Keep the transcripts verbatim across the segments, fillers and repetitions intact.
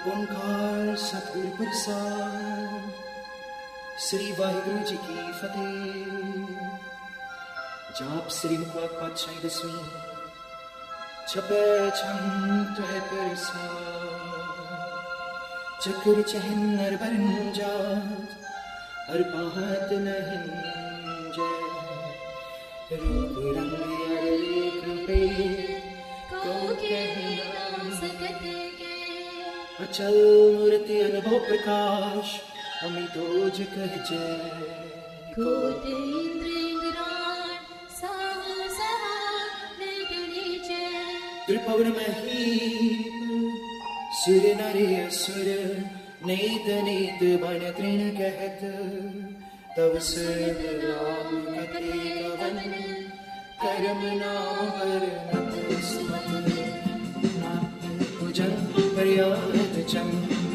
ओंकार सतगुरु प्रसाद। श्री वाहिगुरु जी की फतेह। जाप श्री मुखवाक पातशाही दसवीं छपे छम त्रै प्रसाद। चक्र चहन नर बरन जात हर पाहत नहीं जय। रूप रंग अर लेख पे को कहना सकत के। अचल मूर्ति अनुभव प्रकाश हमें तोज कह जय। कोट इंद्र इंद्राण साहु सहाय निर्गुणी जय। त्रिभुवन महीप सुर नर असुर नेत नेत बन तृण कहत। तव सर्व राम कथे कवन करम नाम वरनत सुमत। भुजं पर्यायत चं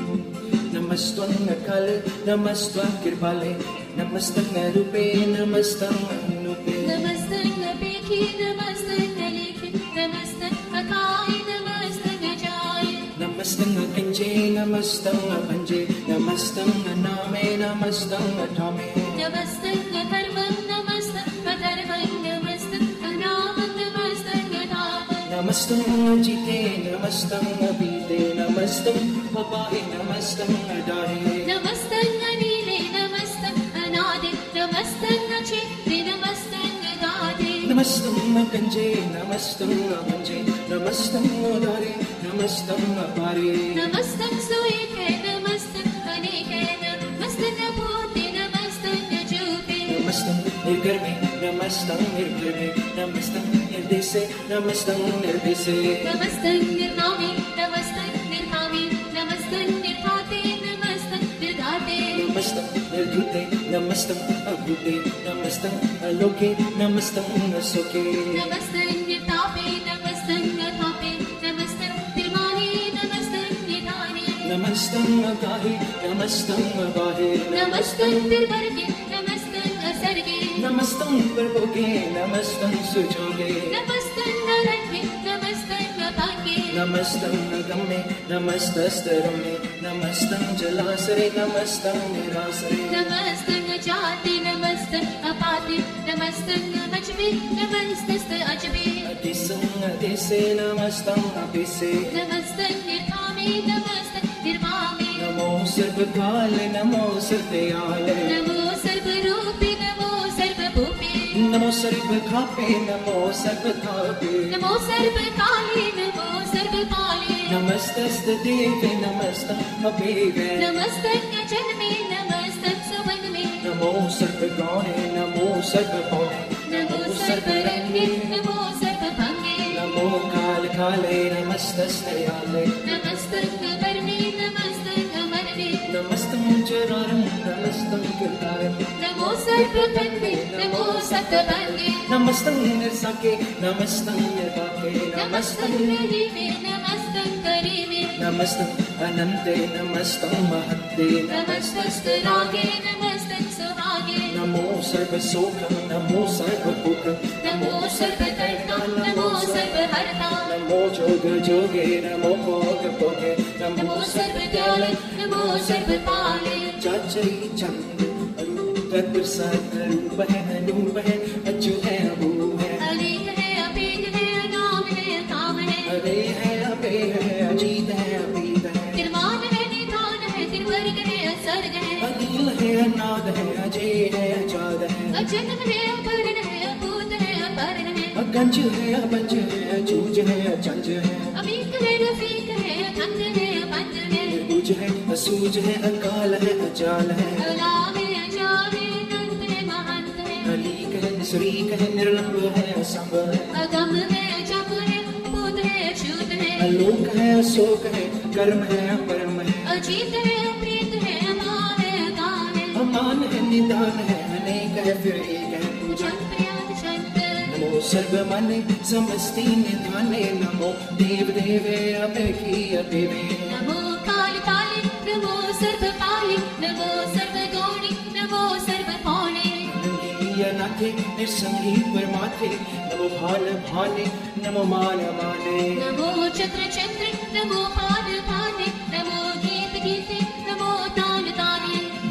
नमस्त्वं कल नमस्त्वं कृपाले। नमस्तं रूपे नमस्तं अनुपे। नमस्तं अपेखे नमस्तं लेखे। नमस्तं अकाय नमस्तं जाय। नमस्तं कंजे नमस्तं भंजे। नमस्तं नामे नमस्तं ठामे। नमस्तं धर्मं नमस्तं अधर्मं नमस्तं अनामं नमस्तं अनामं। नमस्तं जीते नमस्तं बीते। नमस्तं पपाहे नमस्तं डाहे। नमस्तं अनीले नमस्तं अनादे। नमस्तं अचित्ते नमस्तं अगाधे। नमस्तं कंजे नमस्तं भंजे। नमस्तं उदारे नमस्तं अपारे। नमस्तं सुएके नमस्तं अनेके। नमस्तं भूते नमस्तं जूते। नमस्तं निर्गर्भे नमस्तं निर्गर्भे। नमस्तं निर्देशे नमस्तं निर्देशे। नमस्तं निर्नामे नमस्तं निर्नामे। नमस्तं निर्धाते नमस्तं निर्धाते। नमस्तं निर्धुते नमस्तं अभूते। नमस्तं अलोके नमस्तं असोके। नमस्तं निर्तापे नमस्तं अतापे। नमस्तं निर्माणे नमस्तं निधाने। नमस्तं अगाहे नमस्तं अबाहे। नमस्तं निर्वर्गे नमस्तं असर्गे। नमस्तं प्रभोगे नमस्तं सुजोगे। नमस्तं नरण्ये नमस्तं अभागे। नमस्तं गम्ये नमस्तस्तरम्ये। नमस्तं जलासरे नमस्तं निरासरे। नमस्तं जाते नमस्तं अपाते। नमस्तं अजबे नमस्तस्त अजबे। अतिसं अतिसे नमस्तं अपिसे। नमस्तं निर्धामे नमस्तं निर्मामे। नमो सर्वकाले नमो सर्वयाले। नमो सर्वरूपे नमो सर्वभूपे। नमो सर्वखापे नमो सर्वथापे। नमो सर्वकाले नमो सर्वकाले। नमस्तस्तदेवे नमस्तं अभेवे। नमस्तं जन्मे नमस्तं सुवनमे। नमो सर्वगौणे नमो सर्वभौणे। नमो सर्वरंगे नमो सर्वभंगे। नमो काल काले नमस्तस्तयाले। नमस्तं वर्णे नमस्तं अमरणे। नमस्तं चरारं नमस्तं कृतारं। नमो सर्वबंधे नमो सतबंधे। नमस्तं निर्साके नमस्तं निर्वाके। नमस्तं करीमे नमस्तं करीमे। नमस्तं अनन्ते नमस्तं महत्ते। नमस्तस्तरागे नमस्तं सुहागे। नमो सर्वसोखं नमो सर्वभोगं। नमो सर्वकर्ता नमो सर्वहर्ता। नमो जोग जोगे नमो भोग भोगे। नमो सर्वदयाले नमो सर्वपाले। चाचई चंद रूप प्रसाद रूप है अनूप है अच्यु है अबू है। अलेख है अपेख है अनाम है अकाम है। अरे है अबे है अजीत है अबीत है। तिरमान है निधान है तिरवर्ग है असर्ग है। अनिल है अनाद है अजय है अजाद है। अजन्म है अपर्ण है अभूत है अपर्ण है। अगंज है अबंज है अचूज है अचंज है। अमीक है रफीक है अखंड है अपंज है। निर्बुज है असूज है अकाल है अचाल है। अलाम है अजाम है अनंत है महंत है। अलीक है निसरीक है निर्लंब है असंग है। अगम है अजब है भूत है अछूत है। अलोक है अशोक है कर्म है अपरम है। अजीत है अप्रीत है अमान है अगान है। अमान है निदान है अनेक है फिर एक है पूजा। जन प्रयाग शंत। नमो सर्वमने समस्ति निधाने। नमो देव देवे अपेखी अपेवे। नमो काल काले नमो सर्वपाले। नमो सर्वगौणी नमो सर्वपौणे। अनाथे निसंगी परमाथे। नमो भाल भाले नमो मान माने। नमो चक्र चंद्र नमो पाद पादे। नमो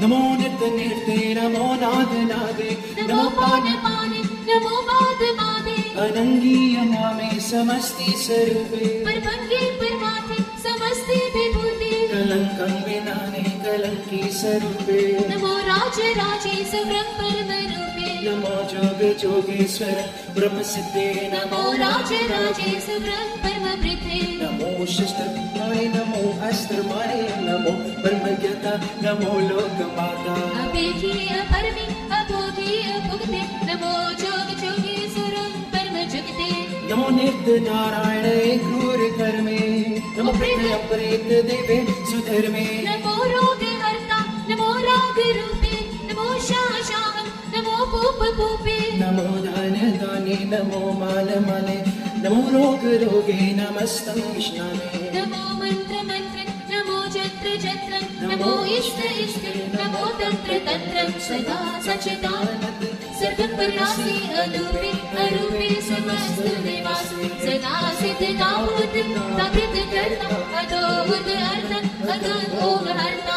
नमो नित्य निर्ते नमो नाद नादे नमो पान पाने नमो बाद बादे अनंगी अनामे समस्ति स्वरूपे परभंगे परमात्मे समस्ते विभूते कलंकं विनाने कलंकी स्वरूपे नमो राज राजेश्वर ब्रह्म रूपे नमो जोग जोगेश्वर ब्रह्म सिद्धे नमो राज राजेश्वर ब्रह्म वृद्धे नमो शस्त्रमाणे नमो अस्त्रमाणे नमो ब्रह्मज्ञता नमो लोकमाता अपेखी अपरमे अबोधि अभुक्ते नमो जोग जोगेश्वर ब्रह्म जुगते नमो नित्य नारायण क्रूर कर्मे नमो प्रेत अपरेत देवे सुधर्मे नमो रोग हर्ता नमो राग रूपे नमो शाशाम नमो पूप पूपे नमो दान दाने नमो मान माने नमो रोग रोगे नमस्तं विष्णामे नमो मंत्र मंत्र नमो जत्र जत्र नमो इष्ट इष्ट नमो तंत्र तंत्र सदा सच्चिदानंद सर्वपरासी अरूपे अरूपे समस्त निवासी सदा सिद्ध दाऊद तकृत कर्ता अदोद अर्थ अदोद हर्ता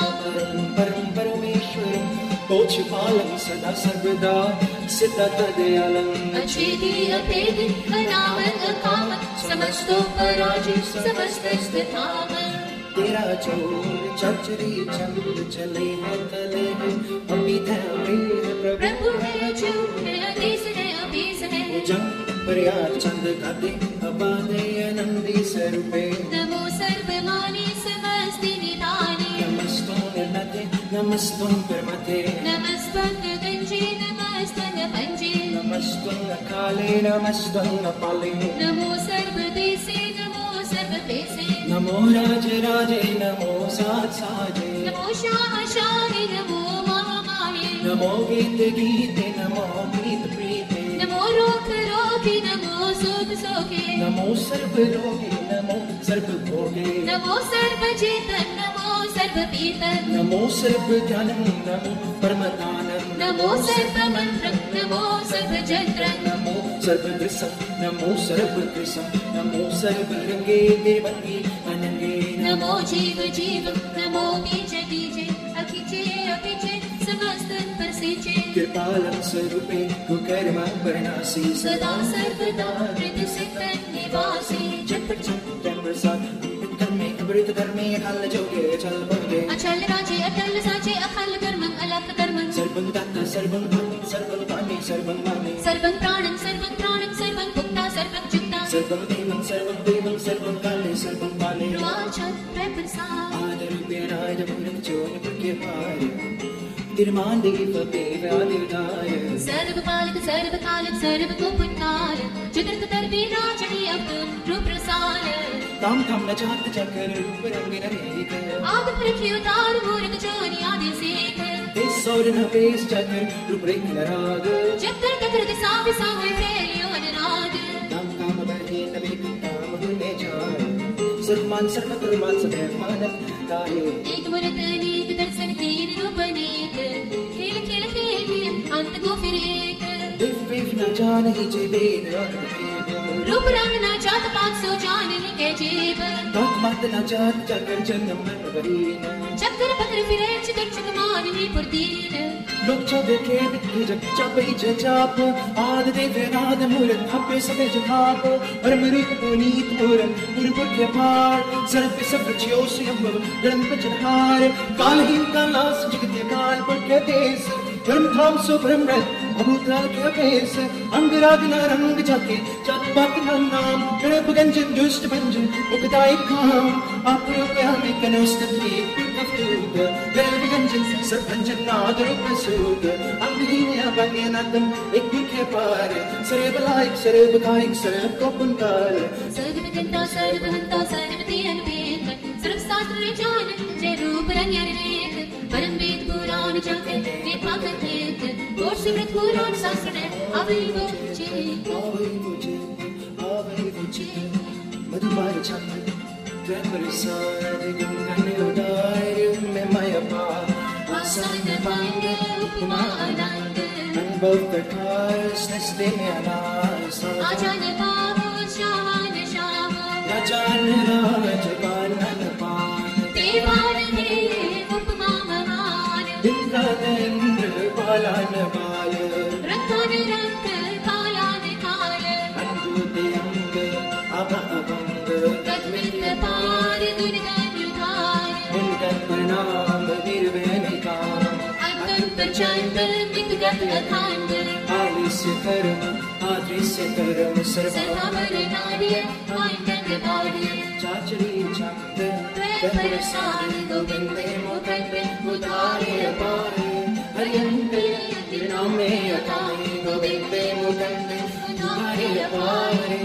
परम परमेश्वरं पोषपालं सदा सर्वदा सिद्धा दयालं अछेदी अभेदी अनामल अकामल समस्तो पराजय समस्तस्थिताम तेरा चोर चचरी चंद चले हैं तले हैं अभी धमे है प्रभु है जो है अधीस है अभीस है जंग प्रयाग चंद गाते अबादे आनंदी स्वरूपे नमो सर्वमानी समस्ति निधाने नमस्तुं निर्मते नमस्तुं परमते नमस्तं गंजे नमस्तं पंजे नमस्तुं अकाले नमस्तुं अपाले नमो सर्वदेशे नमो सर्वदेशे नमो राज राजे नमो साथ साजे नमो शाह शाहे नमो महामाये नमो गीत गीते नमो प्रीत प्रीते नमो रोग रोगे नमो सुख सोगे नमो सर्व रोगे नमो सर्व भोगे नमो सर्वचेतन नमो सर्वपीतन नमो सर्व ज्ञानं नमो परमदानं नमो सर्वमन्त्रं नमो सर्वजन्त्रं नमो सर्वदृशं नमो सर्वदृशं नमो सर्वरंगे देवंगे अनंगे नमो जीव जीव नमो बीज बीजे अखिचे अपिचे समस्त परसिचे कृपालं स्वरूपे कुकर्म वर्णासी सदा सर्वदा हृदय सिद्धन निवासी चट चट प्रसाद कर्मे अमृत कर्मे अखल जोगे चल बंगे अचल राजे अटल साचे अखल कर्मं अलख कर्मं सर्वं दाता सर्वं भाति सर्वं पाने सर्वं माने सर्वं प्राणं सर्वं प्राणं सर्वं भुक्ता सर्वं चित्ता सर्वं देवं सर्वं देवं सर्वं काले सर्वं काले वाचन प्रप्रसाद आदरूपेणाय मूलं चोन प्रकृपाय तिरुमान देव देव आदिदाय सर्वपालक सर्वकालक सर्वगुणकाल जुगत तरबे राजनी अवतुल रूप रसाल ताम ताम न चाहत चक्र रूप रंग नरेक आद प्रख्यो तार मूर्ख जोनि आदि सेक इस और न पेश चक्र रूप रंग नराग जब तर कतर दिशा दिशा हुए फैलियो अनुराग ताम ताम बहे नवे ताम भूले जाए सर्वमान सर्वकर्मान सदैव मानव गाये एक मूर्त अनेक दर्शन तीन रूप अनेक खेल खेल खेल भी अंत को फिर एक दिव विव न जान ही जे वेद और वेद रूप रंग न जात पात सो जान ही के जेब तक मत न जात चक्र जन्म मन वरीन चक्कर पत्र फिरे चितर चितमान ही पुरदीन लोक देखे बिखरे जग चापई चाप आद देव नाद मूरत थापे सबे जथाप परम रूप पुनीत मूरत पुरपुर के पार सर्प सब ज्यो स्वयं गणन पचनहार कालहीन कालास जगत काल पर के देश परम धाम सो परम रत अभूतकाल के अपेस अंगराग न रंग जाके जात पात न नाम गणप गंजन दुष्ट भंजन उकताई काम आप रूपया में कनस्त थी पुरकफ्तूक गणप गंजन सरभंजन नाद रूप सूक अंगहीन अभंगे नादम एक गुण के पार सर्व लायक सर्व कायिक सर्व को पुनकार सर्व जनता सर्व हंता सर्व तीन वेद सर्व शास्त्र जान जय रूप रंग अनेक परम वेद पुराण जाके वेद पाकत एक कोट सिमरत पुराण शास्त्र अभी वो चे आवे मुझे आवे मुझे मधुबार छंद प्रेम सारे गंगन उदार में माया पा आसन पांग उपमा आनंद अनुभव कठार सस्ते में अनास आजान बाबू शावान शाव न जान राज पान न पान देवान देव उपमा महान दिन का कालान बाल रंगान रंग कालान काल अनुभूते अंग अब अभंग तद्वित पार दुर्गंधार उनका प्रणाम निर्वैनिका अनंत चंद मितगत अखंड आलिस्य कर्म आदृश्य कर्म सर्वा सर्वावर नार्य आनंद बार्य चाचरी छंद प्रसाद गोविंदे मुखंड उदारे अपारे हरियंकर नामे अताए गोविंदे मुखंड उदारे अपारे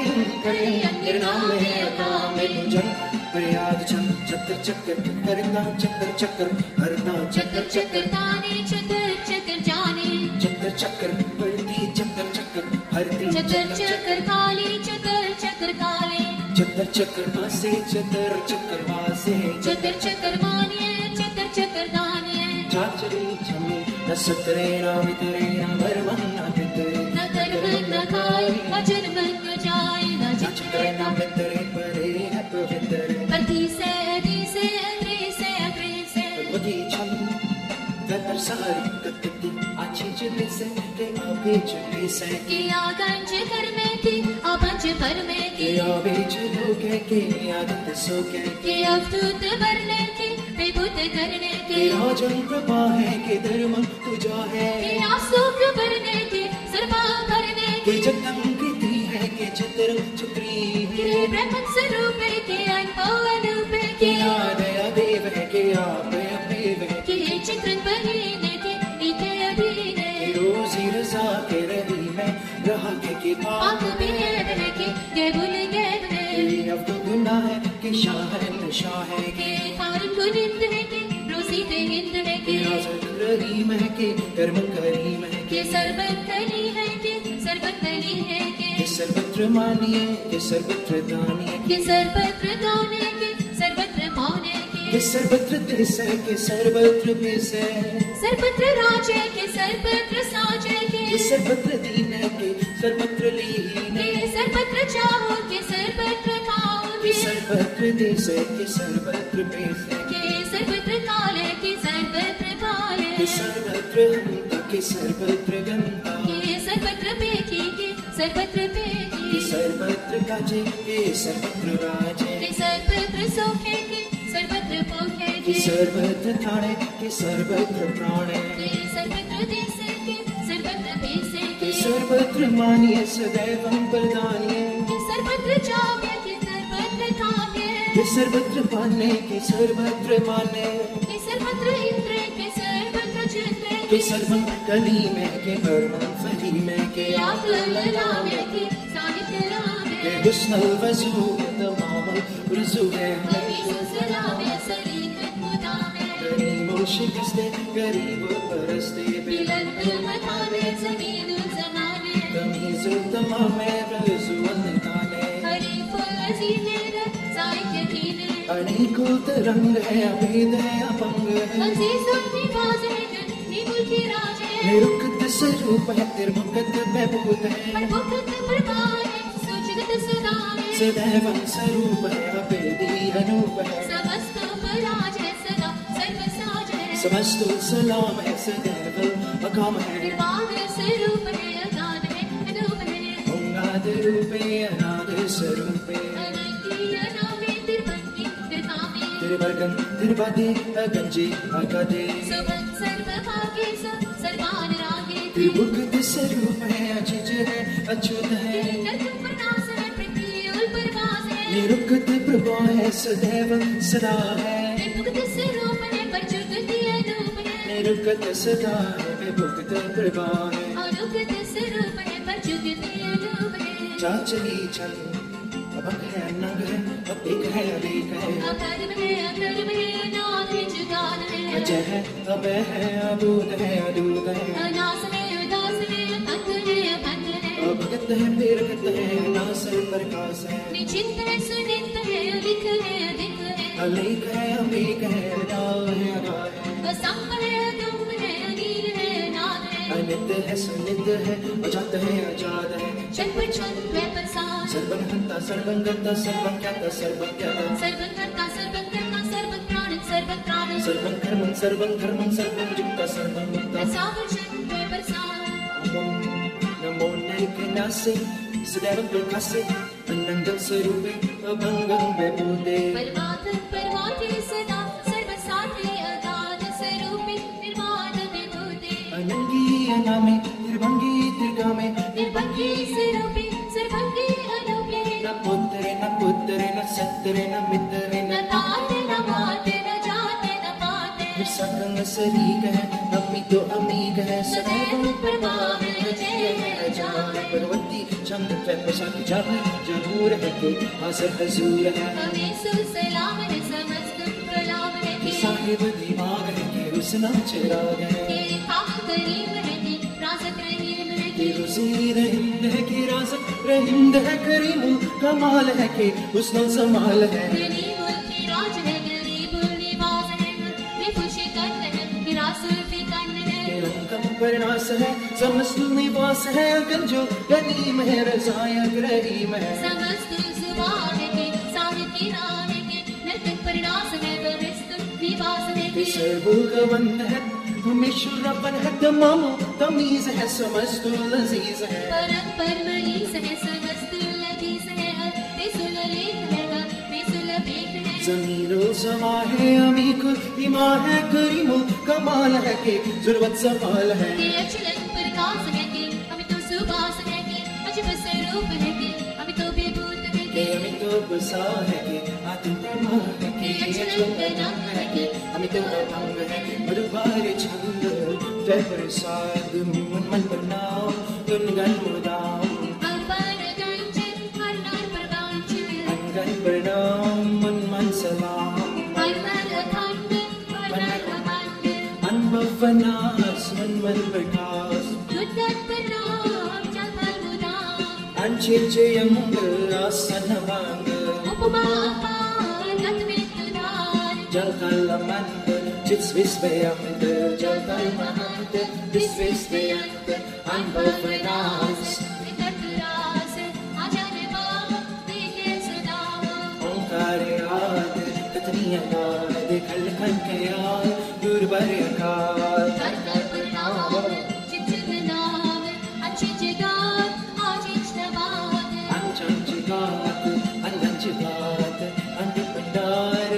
हरियंकर नामे अताए जन प्रयाग चम चक्र चक्र हरता चक्र चक्र हरता चक्र चक्र ताने चक्र चक्र जाने चक्र चक्र बढ़ती चक्र चक्र हरती चक्र चक्र काले चक्र चक्र काले चक्र चक्र वासे चक्र चक्र वासे चक्र चक्र मान्य चक्र चक्र दान्य चाचरी छमी न सतरे न वितरे न भरमं न पितरे न कर्म न काय अजन्म न जाय न चाचरे न वितरे परे न पवित्र पति से अति से अग्रे से अग्रे से वही छम गतर सारी कतती अच्छी चली से के आगे चली से कि आगंज कर में थी अपंज पर में के थी आगे चलो के के आदत सो के कि अवधूत भरने की विभूत करने की के राजन कृपा है के धर्म तुझा है कि आसुक भरने की सर्वा भरने के की जगदम कृति है के चित्र चित्री कि ब्रह्म स्वरूप के अनुभव अनूप के के आदया देव है के आप अपेव है कि चित्र बहीने के इके अधीने के रोजी रजा के रही मैं रहा के के पाक पाक भी है बह के गेबुल गेब है के अब तो गुना है के शाह है नशा है के कि खान गुनिंद है कि रोसी ते हिंद है के कि राजन रहीम है के कर्म करीम है कि सर्वत कली है कि सर्वत कली है के कि सर्वत्र मानिए के सर्वत्र दानिए कि सर्वत्र दाने कि सर्वत्र माने के कि सर्वत्र देश है के सर्वत्र पेश है सर्वत्र राजे कि सर्वत्र साजे के कि सर्वत्र दीन है के सर्वत्र लीन है कि सर्वत्र चाहो कि सर्वत्र खाओ के कि सर्वत्र देश है के सर्वत्र पेश है कि सर्वत्र काले कि सर्वत्र काले के सर्वत्र हंता के सर्वत्र गंता कि सर्वत्र पेखी कि सर्वत्र के पेखी सर्वत्र काजे के सर्वत्र राजे कि सर्वत्र सोखे कि सर्वत्र पोखे के कि सर्वत्र ठाणे के सर्वत्र प्राणे कि सर्वत्र देसे कि सर्वत्र देसे के कि सर्वत्र मानिए सदैव प्रदानिए कि सर्वत्र जावे कि सर्वत्र काव्य के सर्वत्र पाने के सर्वत्र माने कि सर्वत्र इंद्र कि सर्वत्र चित्र के सर्वं कली में के परमं फली में के कि आकुल लावे कि साहित्य लावे के हुस्न वजू तमाम रुजू है कवि सुसलावे सलीकत मुदावे गरीबों शिकस्ते गरीब परस्ते बिलंद मतावे जमीन जमाने तमीज़ तमाम रज़ू अन्ताने हरी फुल अजीने साहित्य कीने अनेकों तरंग है अभेद है अपंग है अजीज़ुल निवाज़ है निमुल की राजे निरुक्त स्वरूप है तिरमुक्त महबूद है पर मुक्त प्रभाए सुजगत सुदाए सदैव स्वरूप है अभेदी अनूप है समस्त पराजय सदा सर्व साजय समस्त सलाम है सदैव अकाम है निर्वाण स्वरूप है अगाध है अनूप है उन्नाद रूपे अनाद स्वरूपे अनंती अनामे तिरपन्नी तिरकामे तिरवर्गं तिरपदे अगंजे अगदे सुबन सर्व भागे स सर्वान रागे त्रिमुक्त स्वरूप है अचिज है अच्युत है नरक प्रनाश है पृथ्वी उल परवास है निरुक्त प्रभा है सदैव सदा है मुक्त स्वरूप है परजुगति अनूप है निरुक्त सदा है विभुक्त प्रभा है अनुगत स्वरूप है परजुगति अनूप है चाचली छल अभंग है नंग है अपेक है अलेक है अधर्म है अधर्म है अनाथ है जुगान है अजय है अभय है अबूद है अदूत है अनास है उदास है अभंग है अभंग है अभगत है बेरगत है नासर प्रकाश है निचिंत है सुनित है अधिक है अधिक है अलेक है अमेक है अदा है अदा है असंग है अदम्भ है अनील है अनाद है अनित्य है सुनित्य है अजात है अजात है छटपट छंद है प्रसाद सर्वं हंता सर्वं गंता सर्वं ज्ञाता सर्वं ज्ञाता सर्वं कर्ता सर्वं कर्ता सर्वं प्राण सर्वं प्राण सर्वं कर्मं सर्वं धर्मं सर्वं जित्वा सर्वं मुक्ता नमो नैकनासे सदैव प्रकाशे अनंतं स्वरूपे अभंगं वैभूते परमात्म परमात्मे सदा सर्वसात्रे अगाध स्वरूपे निर्वाण विभूते अनंगी अनामे निर्भंगी त्रिगामे निर्भंगी स्वरूपे सर्वंगी अनूपे न पुत्रे न पुत्रे न सत्रे न मित्रे न न ताते न माते न जाते न पाते निसंग शरीक है अमी तो अमीक है सदैव प्रभाव जय है अजान पर्वती चंद्र पे प्रसाद जाए जरूर है कि हासिल हजूर है हमें सुसलाम है समस्त प्रलाम है कि साहिब दिमाग है कि उसना चिराग है तेरे खाक करीम है कि रासत रहीम है कि कि रुसी रहिंद है कि राज़ रहिंद है करीम कमाल है कि उसना जमाल है गरीबुल की राज है गरीबुल निवास है विपुषी कन्न है कि रासुल भी कन्न है कि अंकम परनास है समस्त निवास है गंजो गनीम है रज़ायक रहीम है समस्त जुबान है कि साहिब की राह है कि नर्तक परिणास है वरिष्ठ निवास है कि कि सर्वगवंत है हमेशा रबन है तमाम तमीज है समस्त लजीज है परम परमनीस है समस्त लजीज है अतिसुल लेख है अतिसुल बेख है ज़मीरो ज़मा है अमीक इमा है करीम कमाल है कि ज़रूरत सवाल है कि अचलन प्रकाश है कि अभी तो सुबास है कि अजब स्वरूप है कि अभी तो विभूत है कि कि हमें तो बसा है कि आत्म प्रमा है कि अचलन रंग है कि हमें तो अभंग है मधुबार छंद जय प्रसाद मन मन बनाओ गुनगन मुदाओ अपर गंजन हर नार प्रगांजन अनगन प्रणाम मन मन सलाम हर नर अखंड हर नर अखंड अनुभव वनास मन मन प्रकाश दुर्गत प्रणाम जल भल मुदाम अंचिचयंग आसन वांग उपमा अपार रत विद्युदार जल कलमंत जिस विस्मयंत जल कलमंत जिस विस्मयंत अनुभव वनास विकट रास आजन बाम देखे सुदाम ओंकार याद कतनी याद खल खल के याद दुर्बर अकाल कर कर प्रणाम चिचित नाम अच्छी जगात आजीज नबाद अंचंचिगात अंगंचिगात अंधिपंडार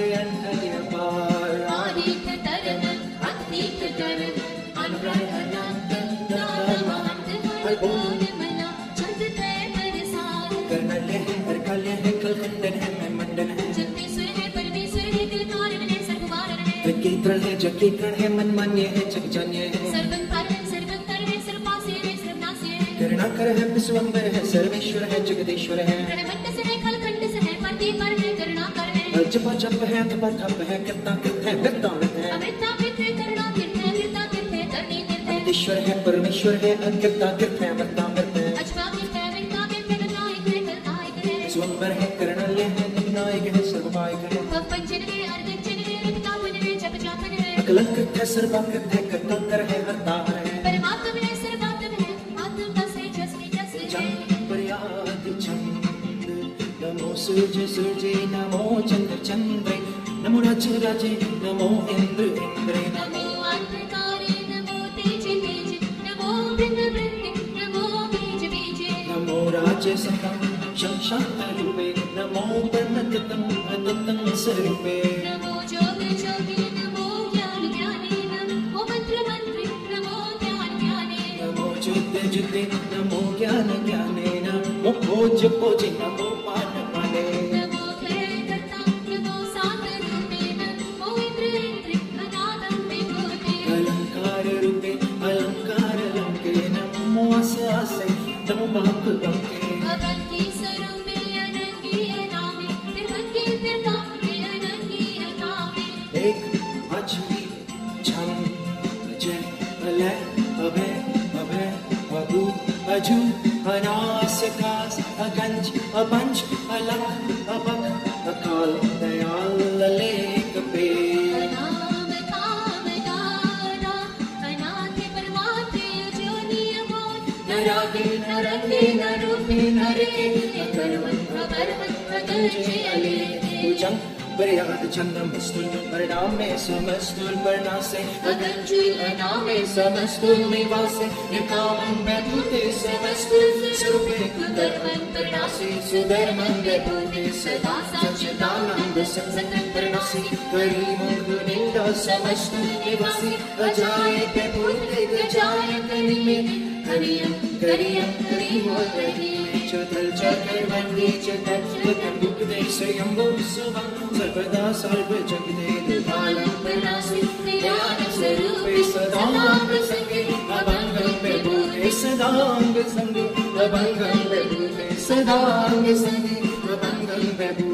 अंधयपार आदित तरन अतीत तरन अनुग्रह अनंत दान महंत हर बोल मना छंद तय परसार कर्णल्य है हर कल्य है कल खंडन है मैं मंडन है जगदीश्वर है परमेश्वर है दिल कारण है सर्ववारण है प्रकीर्तन है जकीकरण है मन मान्य है जगजान्य है सर्वं कारण सर्वं कर है सर्वपास्य है सर्वनास्य है करुणाकर है विश्वम्बर है सर्वेश्वर है जगदीश्वर है प्रणवंत से है खलखंड से है परती पर है करुणा कर है जप जप है तप तप है कितना कितना है वृत्ता वृत्त है अमृता तीर्थ है करुणा तीर्थ है अमृता तीर्थ है धरणी तीर्थ है ईश्वर है परमेश्वर है अकिता कित है वृत्ता वृत्त है अजवा तीर्थ है अमृता तीर्थ है गंगायक है कलकायक है विश्वम्बर है कर्णल्य है निर्णायक है सर्वपायक है पंचन है अर्धंचन है रिक्तापन है जप जापन है अकलंकृत है सर्वाकृत है कर्ताकर है हरतार है परमात्म है सर्वात्म है आत्म का से जस में जस है चंद पर्याद चंद नमो सूर्य सूर्य नमो चंद्र चंद्र नमो राज राजे नमो इंद्र इंद्र नमो अंधकारे नमो तेज तेज नमो बृंद बृंद नमो बीज बीज नमो राज सतम शंशांत रूपे नमो परमतम अततम स्वरूपे नमो जोग जोगी नमो ज्ञान ज्ञानी नमो मंत्र मंत्री नमो ध्यान ध्याने नमो जुते जुते नमो ज्ञान ज्ञाने नमो भोज भोज नमो पान पाने नमो खेल करता नमो सात रूपे नमो इंद्र इंद्र अनादम विभूते अलंकार रूपे अलंकार लंके नमो आसे आसे नमो बाप बंके अवंती स्वरूपे अनंगी अनामे त्रिभंगी त्रिकामे अनंगी अनामे एक अछली छम अजय अलय अभय अभय अभु अजु अनास कास अगंज अपंच अलख अबक अकाल दयाल ललेक पे नाम काम दारा अनाथ परमात्मे अजोनी अमोल नरागे नरंगे नरूपे नरके अकर्मण अकर्मण अकर्मण अगर्जे अलेखे भुजंग Variad Chandamastul, Paraname Samastul, Parnase, Aganjui Aname Samastul, Nivase, Nikamam Bebute Samastul, Surupe Kudarman, Parnase, Sudarman Bebute, Sada Sachidananda Sansatan Parnase, Karimam Guninda Samastul, Nivase, Ajaye Bebute, Ajaye Kanime, Kariyam, Kariyam, Karimo, Kariyam. Chatal Chakar Vandi Chatal Chatal Bukde Sayambo Subam Sarvada Sarva Jagde Dupalam Parnasi Dhyana Sarupi Sadam Sange Abangam Bebute Sadam Sange Abangam Bebute Sadam Sange Abangam Bebute